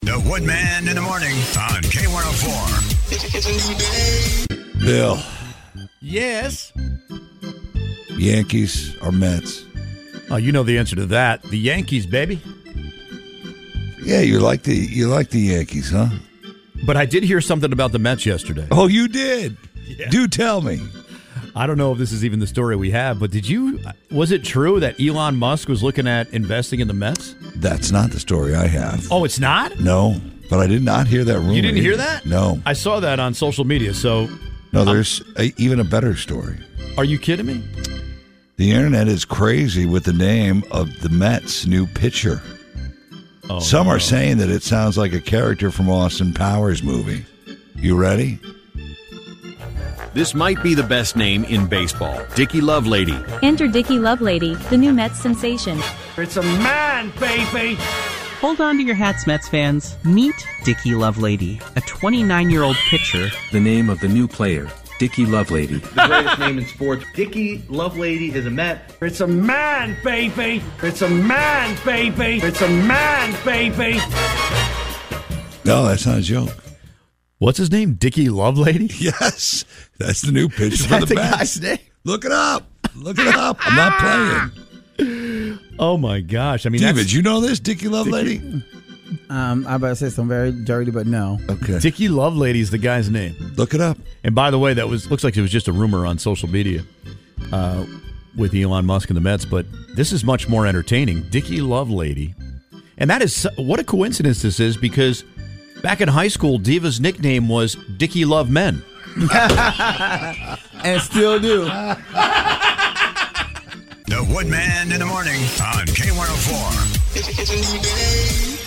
The Woodman in the Morning on K104. It's a new day. Bill, Yes. Yankees or Mets? Oh, you know the answer to that. The Yankees, baby. Yeah, you like the Yankees, huh? But I did hear something about the Mets yesterday. Oh, you did? Yeah. Do tell me. I don't know if this is even the story we have, but was it true that Elon Musk was looking at investing in the Mets? That's not the story I have. Oh, it's not? No, but I did not hear that rumor. You didn't hear either. that? No. I saw that on social media, so... No, there's even a better story. Are you kidding me? The internet is crazy with the name of the Mets' new pitcher. Oh, Some no. are saying that it sounds like a character from Austin Powers movie. You ready? This might be the best name in baseball. Dickie Lovelady. Enter Dickie Lovelady, the new Mets sensation. It's a man, baby! Hold on to your hats, Mets fans. Meet Dickie Lovelady, a 29-year-old pitcher. The name of the new player, Dickie Lovelady. The greatest name in sports. Dickie Lovelady is a Met. It's a man, baby! It's a man, baby! It's a man, baby! No, that's not a joke. What's his name? Dickie Lovelady? Yes, that's the new pitcher Is for that the the Mets. guy's name? Look it up. Look it up. I'm not playing. Oh, my gosh. I mean, David, that's you know this, Dickie Lovelady? I'm about to say something very dirty, but no. Okay. Dickie Lovelady is the guy's name. Look it up. And by the way, looks like it was just a rumor on social media with Elon Musk and the Mets, but this is much more entertaining. Dickie Lovelady. And that is, what a coincidence this is, because back in high school, Diva's nickname was Dickie Love Men. And still do. The Woodman in the Morning on K104. It's a new day.